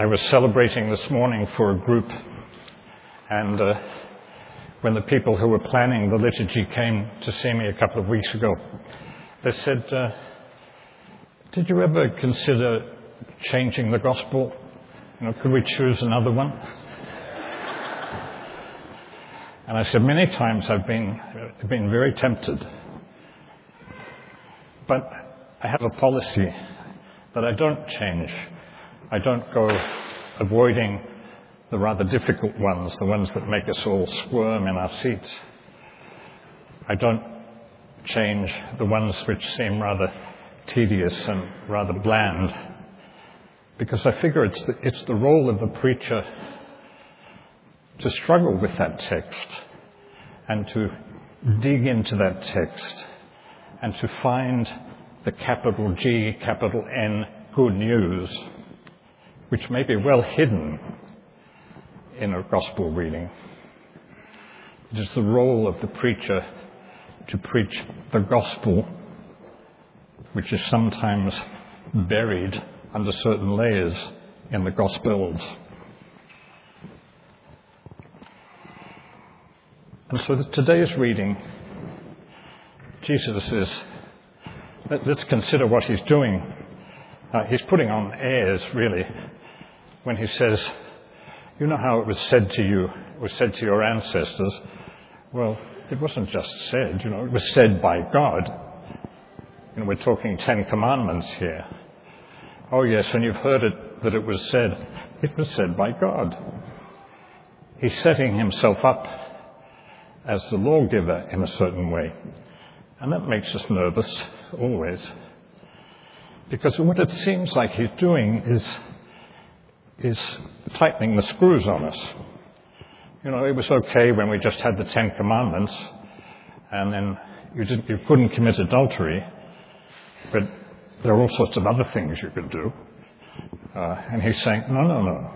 I was celebrating this morning for a group, and when the people who were planning the liturgy came to see me a couple of weeks ago, they said, did you ever consider changing the gospel? Could we choose another one? And I said, many times I've been very tempted. But I have a policy that I don't change. I don't go avoiding the rather difficult ones, the ones that make us all squirm in our seats. I don't change the ones which seem rather tedious and rather bland, because I figure it's the role of the preacher to struggle with that text and to dig into that text and to find the capital G, capital N, good news, which may be well hidden in a gospel reading. It is the role of the preacher to preach the gospel, which is sometimes buried under certain layers in the Gospels. And so today's reading, Jesus is, let's consider what he's doing. He's putting on airs, really, when he says, you know how it was said to you, it was said to your ancestors. Well, it wasn't just said, it was said by God. We're talking 10 Commandments here. Oh yes, and you've heard it, that it was said by God. He's setting himself up as the lawgiver in a certain way. And that makes us nervous, always. Because what it seems like he's doing is tightening the screws on us. It was okay when we just had the 10 Commandments, and then you couldn't commit adultery, but there are all sorts of other things you could do. And he's saying, no.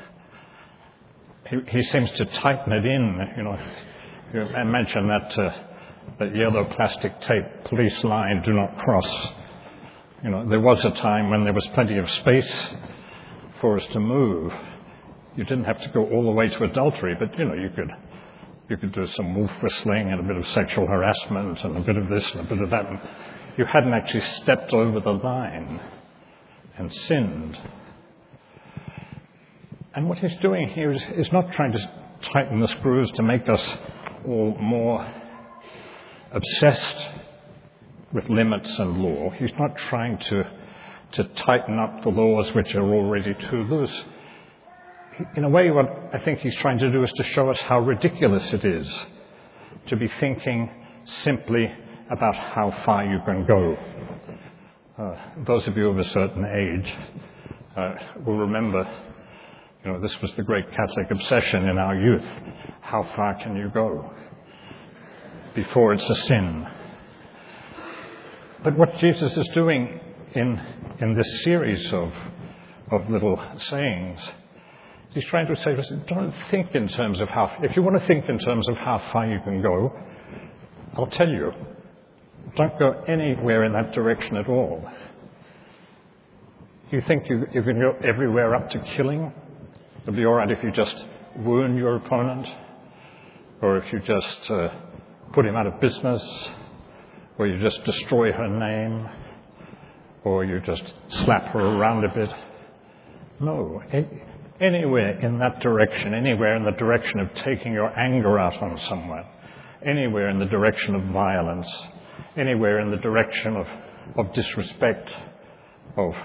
He seems to tighten it in. You imagine that yellow plastic tape, police line, do not cross. There was a time when there was plenty of space for us to move. You didn't have to go all the way to adultery, but you could do some wolf whistling and a bit of sexual harassment and a bit of this and a bit of that. And you hadn't actually stepped over the line and sinned. And what he's doing here is not trying to tighten the screws to make us all more obsessed with limits and law. He's not trying to tighten up the laws which are already too loose. In a way, what I think he's trying to do is to show us how ridiculous it is to be thinking simply about how far you can go. Those of you of a certain age will remember, this was the great Catholic obsession in our youth. How far can you go before it's a sin? But what Jesus is doing in this series of little sayings, he's trying to say to us, don't think in terms of if you want to think in terms of how far you can go, I'll tell you, don't go anywhere in that direction at all. You think you can go everywhere up to killing? It'll be all right if you just wound your opponent, or if you just put him out of business, or you just destroy her name, or you just slap her around a bit. No, anywhere in that direction, anywhere in the direction of taking your anger out on someone, anywhere in the direction of violence, anywhere in the direction of disrespect, of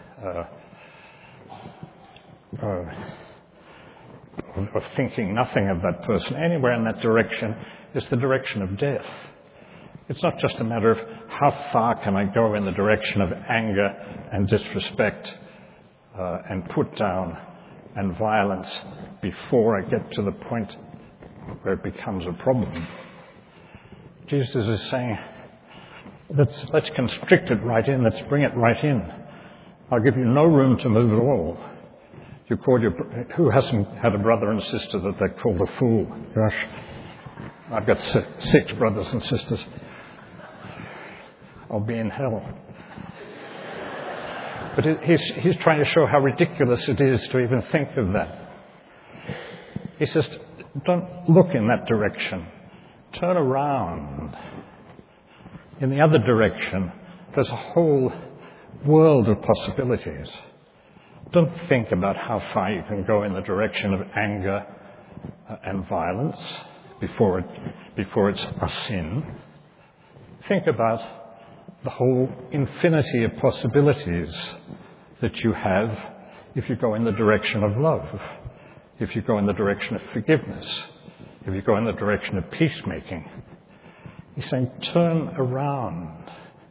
thinking nothing of that person, anywhere in that direction is the direction of death. It's not just a matter of how far can I go in the direction of anger and disrespect and put down and violence before I get to the point where it becomes a problem. Jesus is saying, let's constrict it right in, let's bring it right in. I'll give you no room to move at all. Who hasn't had a brother and sister that they called a fool? Gosh, I've got 6 brothers and sisters. I'll be in hell. But he's trying to show how ridiculous it is to even think of that. He says, don't look in that direction. Turn around. In the other direction, there's a whole world of possibilities. Don't think about how far you can go in the direction of anger and violence before it's a sin. Think about the whole infinity of possibilities that you have if you go in the direction of love, if you go in the direction of forgiveness, if you go in the direction of peacemaking. He's saying, turn around.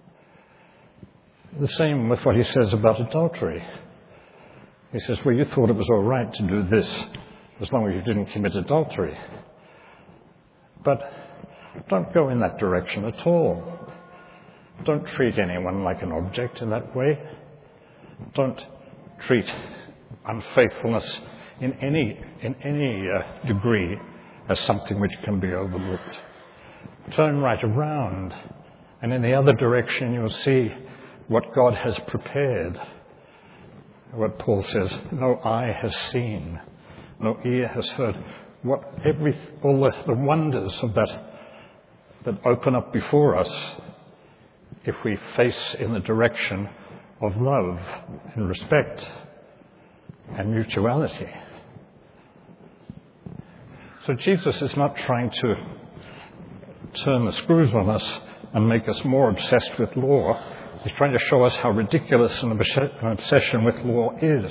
The same with what he says about adultery. He says, well, you thought it was all right to do this as long as you didn't commit adultery. But don't go in that direction at all. Don't treat anyone like an object in that way. Don't treat unfaithfulness in any degree as something which can be overlooked. Turn right around, and in the other direction you'll see what God has prepared. What Paul says, no eye has seen, no ear has heard. All the wonders of that open up before us if we face in the direction of love and respect and mutuality. So Jesus is not trying to turn the screws on us and make us more obsessed with law. He's trying to show us how ridiculous an obsession with law is.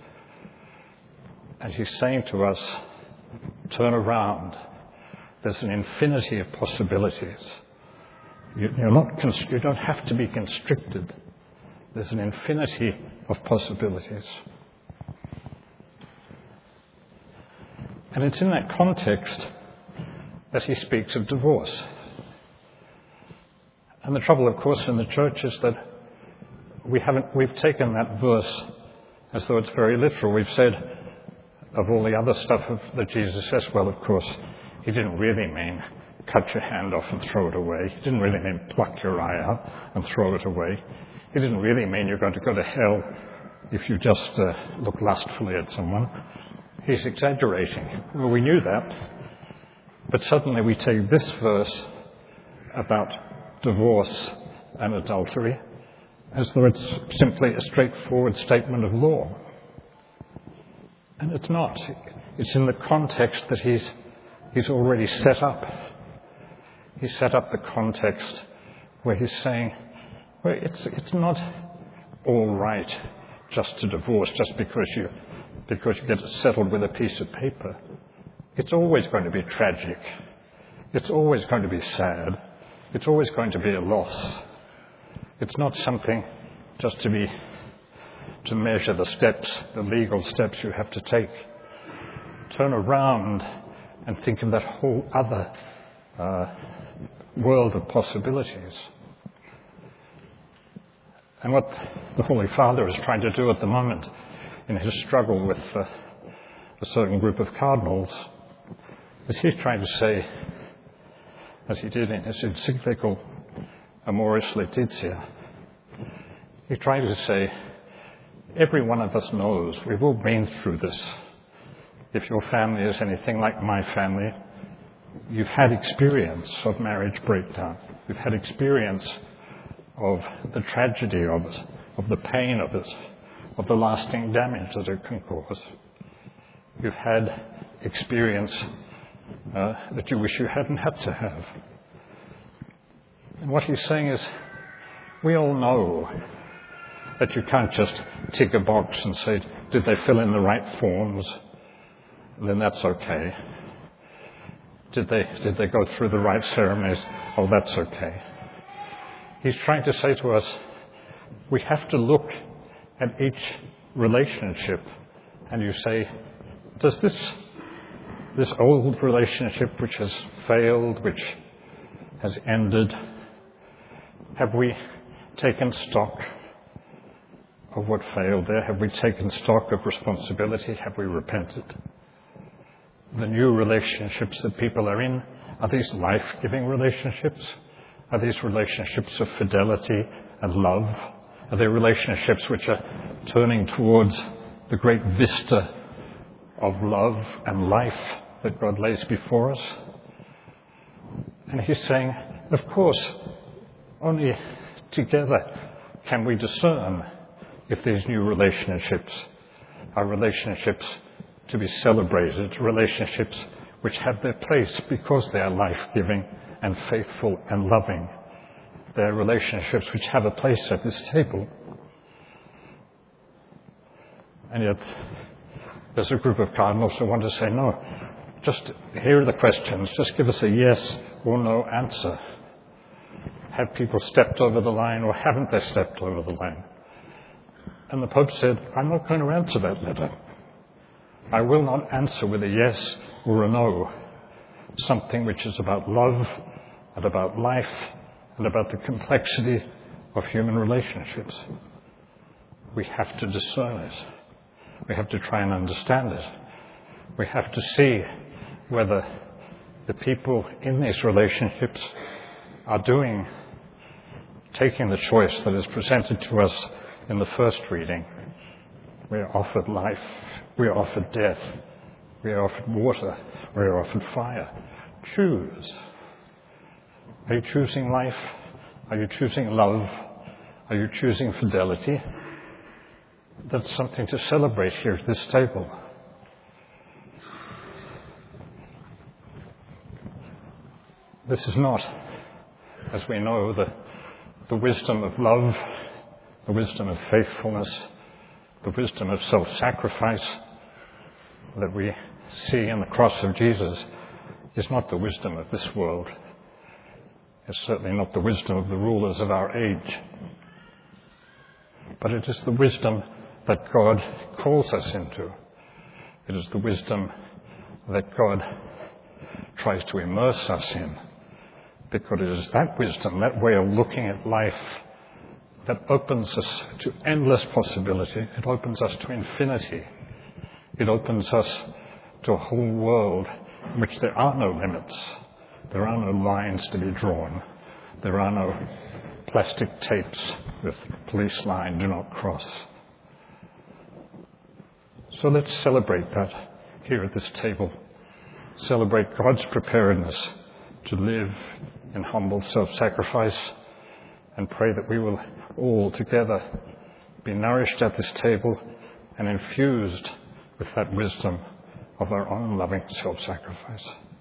And he's saying to us, turn around. There's an infinity of possibilities. You don't have to be constricted. There's an infinity of possibilities. And it's in that context that he speaks of divorce. And the trouble, of course, in the church is that we've taken that verse as though it's very literal. We've said of all the other stuff that Jesus says, well, of course, he didn't really mean cut your hand off and throw it away. He didn't really mean pluck your eye out and throw it away. He didn't really mean you're going to go to hell if you just look lustfully at someone. He's exaggerating. Well, we knew that. But suddenly we take this verse about divorce and adultery as though it's simply a straightforward statement of law. And it's not. It's in the context that he's already set up. He set up the context where he's saying, well, it's not all right just to divorce just because you get it settled with a piece of paper. It's always going to be tragic. It's always going to be sad. It's always going to be a loss. It's not something just to measure the steps, the legal steps you have to take. Turn around and think of that whole other world of possibilities. And what the Holy Father is trying to do at the moment in his struggle with a certain group of cardinals is he's trying to say, as he did in his encyclical Amoris Laetitia, he's trying to say, every one of us knows, we've all been through this. If your family is anything like my family, you've had experience of marriage breakdown. You've had experience of the tragedy of it, of the pain of it, of the lasting damage that it can cause. You've had experience that you wish you hadn't had to have. And what he's saying is, we all know that you can't just tick a box and say, did they fill in the right forms? Then that's okay. Did they go through the right ceremonies? Oh, that's okay. He's trying to say to us, we have to look at each relationship and you say, does this old relationship which has failed, which has ended, have we taken stock of what failed there? Have we taken stock of responsibility? Have we repented? The new relationships that people are in, are these life-giving relationships? Are these relationships of fidelity and love Are they relationships which are turning towards the great vista of love and life that God lays before us? And he's saying, of course, only together can we discern if these new relationships are relationships to be celebrated, relationships which have their place because they are life-giving and faithful and loving. They are relationships which have a place at this table. And yet, there's a group of cardinals who want to say, no, just here are the questions. Just give us a yes or no answer. Have people stepped over the line or haven't they stepped over the line? And the Pope said, I'm not going to answer that letter. I will not answer with a yes or a no. Something which is about love and about life and about the complexity of human relationships. We have to discern it. We have to try and understand it. We have to see whether the people in these relationships are taking the choice that is presented to us in the first reading. We are offered life. We are offered death. We are offered water. We are offered fire. Choose. Are you choosing life? Are you choosing love? Are you choosing fidelity? That's something to celebrate here at this table. This is not, as we know, the wisdom of love, the wisdom of faithfulness, the wisdom of self-sacrifice that we see in the cross of Jesus is not the wisdom of this world. It's certainly not the wisdom of the rulers of our age. But it is the wisdom that God calls us into. It is the wisdom that God tries to immerse us in. Because it is that wisdom, that way of looking at life, that opens us to endless possibility. It opens us to infinity. It opens us to a whole world in which there are no limits. There are no lines to be drawn. There are no plastic tapes with police line, do not cross. So let's celebrate that here at this table. Celebrate God's preparedness to live in humble self-sacrifice, and pray that we will all together be nourished at this table and infused with that wisdom of our own loving self-sacrifice.